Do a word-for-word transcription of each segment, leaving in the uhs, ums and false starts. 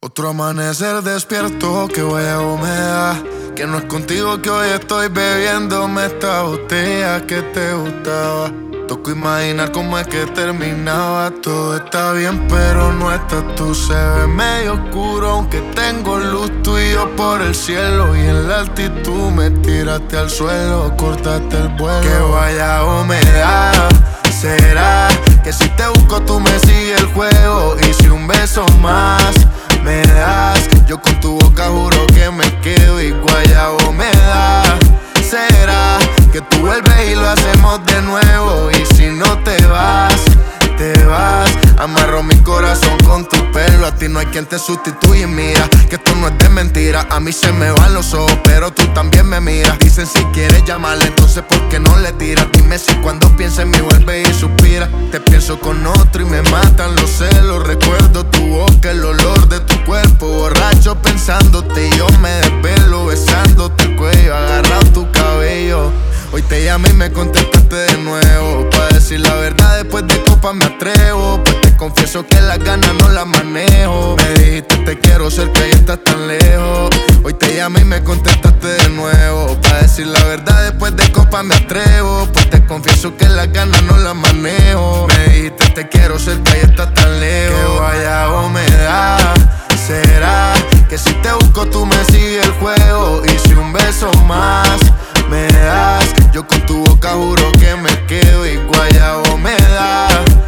Otro amanecer despierto, que vaya humedad. Que no es contigo que hoy estoy bebiéndome esta botella que te gustaba. Toco imaginar cómo es que terminaba. Todo está bien, pero no estás tú. Se ve medio oscuro, aunque tengo luz. Tú y yo por el cielo, y en la altitud me tiraste al suelo, cortaste el vuelo. Que vaya humedad. ¿Será que si te busco tú me sigues el juego? Y si un beso más me das, yo con tu boca juro que me quedo y guayabo me da. ¿Será que tú vuelves y lo hacemos de nuevo? Y si no te vas, te vas. Amarro mi corazón con tu pelo. A ti no hay quien te sustituya. Mira que esto no es de mentira. A mí se me van los ojos, pero tú también me miras. Dicen si quieres llamarle, entonces ¿por qué no le tiras? Dime si cuando piensa en mí vuelve y suspira. Te pienso con otro y me matan los celos. Recuerdo tu boca, el olor de tu cuerpo. Borracho pensándote y yo me desvelo, besándote el cuello, agarrado tu cabello. Hoy te llamé y me contestaste de nuevo. Pa' decir la verdad, después de copa me atrevo. Pues te confieso que las ganas no las manejo. Me dijiste te quiero cerca y estás tan lejos. Hoy te llamé y me contestaste de nuevo. Pa' decir la verdad, después de copa me atrevo. Pues te confieso que las ganas no las manejo. Me dijiste te quiero cerca y estás tan lejos. Que vaya humedad. ¿Será que si te busco tú me sigues el juego? Y si un beso más me das, yo con tu boca juro que me quedo y guayabo me da.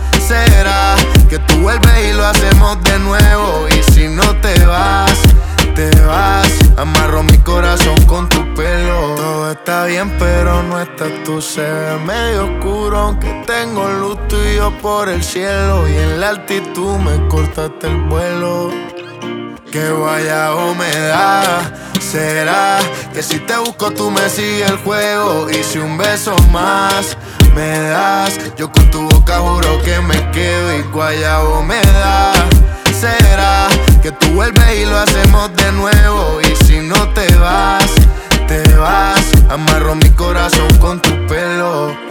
¿Será que tú vuelves y lo hacemos de nuevo? Y si no te vas, te vas. Amarro mi corazón con tu pelo. Todo está bien, pero no estás tú. Se ve medio oscuro, aunque tengo luz. Tú y yo por el cielo, y en la altitud me cortaste el vuelo. Que vaya humedad. ¿Será que si te busco tú me sigues el juego? Y si un beso más me das, yo con tu boca juro que me quedo y guayabo me da. ¿Será que tú vuelves y lo hacemos de nuevo? Y si no te vas, te vas. Amarro mi corazón con tu pelo.